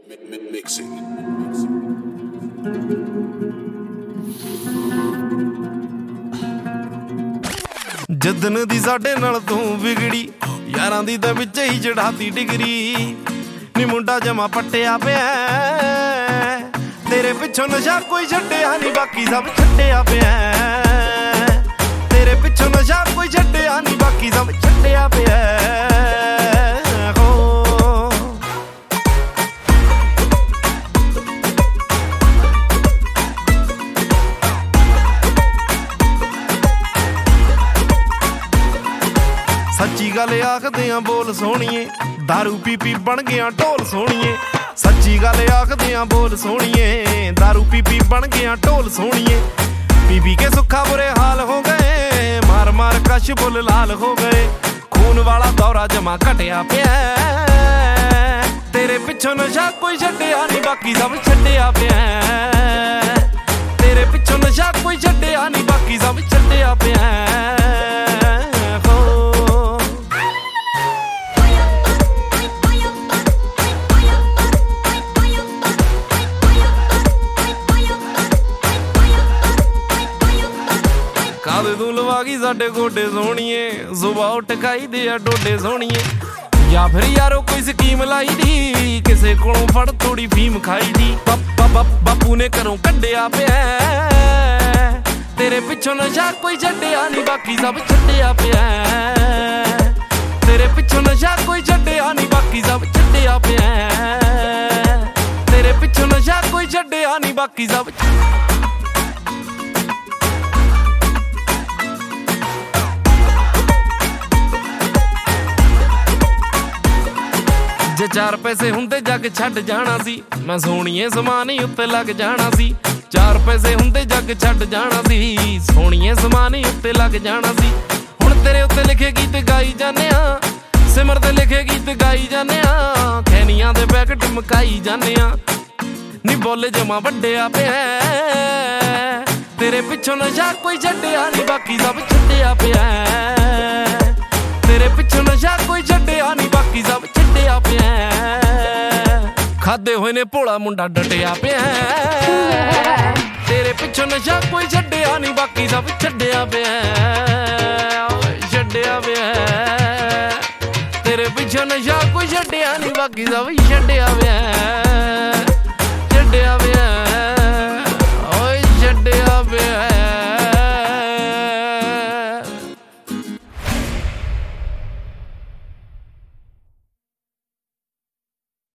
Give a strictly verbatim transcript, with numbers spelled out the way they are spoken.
Mixing. ਜਦਨ ਦੀ ਸਾਡੇ ਨਾਲ ਤੂੰ ਵਿਗੜੀ ਯਾਰਾਂ ਦੀ ਤਾਂ ਵਿੱਚ ਹੀ ਚੜਾਤੀ ਡਿਗਰੀ ਨੀ ਮੁੰਡਾ ਜਮਾ ਪੱਟਿਆ ਪਿਆ ਤੇਰੇ ਪਿੱਛੋਂ ਨਸ਼ਾ ਕੋਈ ਛੱਡਿਆ ਨਹੀਂ ਬਾਕੀ ਸਭ ਛੱਡਿਆ ਪਿਆ ਤੇਰੇ ਪਿੱਛੋਂ ਨਸ਼ਾ ਕੋਈ ਛੱਡਿਆ ਨਹੀਂ ਬਾਕੀ ਸਭ ਛੱਡਿਆ ਪਿਆ ਸੱਚੀ ਗੱਲ ਆਖਦੇ ਆਂ ਬੋਲ ਸੋਹਣੀਏ ਦਾਰੂ ਪੀ ਪੀ ਬਣ ਗਿਆ ਢੋਲ ਸੋਹਣੀਏ ਸੱਚੀ ਗੱਲ ਆਖਦੇ ਆਂ ਬੋਲ ਸੋਹਣੀਏ ਦਾਰੂ ਪੀ ਪੀ ਬਣ ਗਿਆ ਢੋਲ ਸੋਹਣੀਏ ਪੀ ਪੀ ਕੇ ਸੁੱਖਾ ਬੁਰੇ ਹਾਲ ਹੋ ਗਏ ਮਾਰ ਮਾਰ ਕਸ਼ ਬੁੱਲ ਲਾਲ ਹੋ ਗਏ ਖੂਨ ਵਾਲਾ ਦੌਰਾ ਜਮਾ ਘਟਿਆ ਪਿਆ ਤੇਰੇ ਪਿੱਛੋਂ ਨਸ਼ਾ ਕੋਈ ਛੱਡਿਆ ਨਹੀਂ ਬਾਕੀ ਸਭ ਛੱਡਿਆ ਪਿਆ ਤੇਰੇ ਪਿੱਛੋਂ ਨਸ਼ਾ ਕੋਈ ਛੱਡਿਆ ਨਹੀਂ ਬਾਕੀ ਸਭ ਛੱਡਿਆ ਪਿਆ ਕਾਦੇ ਤੂੰ ਲਵਾ ਗਈ ਸਾਡੇ ਗੋਡੇ ਸੋਹਣੀਏ ਸੁਬਾਹ ਉੱਠ ਖਾਈ ਦੇ ਆ ਡੋਡੇ ਸੋਹਣੀਏ ਜਾਂ ਫਿਰ ਯਾਰੋ ਕੋਈ ਸਕੀਮ ਲਾਈ ਦੀ ਕਿਸੇ ਕੋਲੋਂ ਫੜ ਥੋੜੀ ਫੀਮ ਖਾਈ ਦੀ ਬਾਪੂ ਨੇ ਘਰੋਂ ਕੱਢਿਆ ਪਿਆ ਤੇਰੇ ਪਿੱਛੋਂ ਨਸ਼ਾ ਕੋਈ ਛੱਡਿਆ ਨਹੀਂ ਬਾਕੀ ਸਭ ਛੱਡਿਆ ਪਿਆ ਤੇਰੇ ਪਿੱਛੋਂ ਨਸ਼ਾ ਕੋਈ ਛੱਡਿਆ ਨਹੀਂ ਬਾਕੀ ਸਭ ਛੱਡਿਆ ਪਿਆ ਤੇਰੇ ਪਿੱਛੋਂ ਨਸ਼ਾ ਕੋਈ ਛੱਡਿਆ ਨਹੀਂ ਬਾਕੀ ਸਭ ਜੇ ਚਾਰ ਪੈਸੇ ਹੁੰਦੇ ਜੱਗ ਛੱਡ ਜਾਣਾ ਸੀ ਮੈਂ ਸੋਹਣੀਏ ਸਮਾਨ ਹੀ ਉੱਤੇ ਲੱਗ ਜਾਣਾ ਸੀ ਚਾਰ ਪੈਸੇ ਹੁੰਦੇ ਜੱਗ ਛੱਡ ਜਾਣਾ ਸੀ ਸੋਹਣੀਏ ਸਮਾਨ ਹੀ ਉੱਤੇ ਲੱਗ ਜਾਣਾ ਸੀ ਹੁਣ ਤੇਰੇ ਉੱਤੇ ਲਿਖੇ ਗੀਤ ਗਾਈ ਜਾਂਦੇ ਆ ਸਿਮਰ ਤੇ ਲਿਖੇ ਗੀਤ ਗਾਈ ਜਾਂਦੇ ਆ ਖੈਨੀਆਂ ਦੇ ਪੈਕਟ ਮਕਾਈ ਜਾਂਦੇ ਆ ਨੀ ਬੋਲੇ ਜਮਾ ਵੱਡਿਆ ਪਿਆ ਤੇਰੇ ਪਿੱਛੋਂ ਨਸ਼ਾ ਕੋਈ ਛੱਡਿਆ ਨਹੀਂ ਬਾਕੀ ਸਭ ਛੱਡਿਆ ਪਿਆ ਤੇਰੇ ਪਿੱਛੋਂ ਨਸ਼ਾ ਕੋਈ ਛੱਡਿਆ ਨਹੀਂ ਬਾਕੀ ਸਭ ਛੱਡਿਆ ਪਿਆ ਖਾਦੇ ਹੋਏ ਨੇ ਭੋਲਾ ਮੁੰਡਾ ਡਟਿਆ ਪਿਆ ਤੇਰੇ ਪਿੱਛੋਂ ਨਸ਼ਾ ਕੋਈ ਛੱਡਿਆ ਨਹੀਂ ਬਾਕੀ ਸਭ ਛੱਡਿਆ ਪਿਆ ਛੱਡਿਆ ਪਿਆ ਤੇਰੇ ਪਿੱਛੋਂ ਨਸ਼ਾ ਕੋਈ ਛੱਡਿਆ ਨਹੀਂ ਬਾਕੀ ਸਭ ਛੱਡਿਆ ਪਿਆ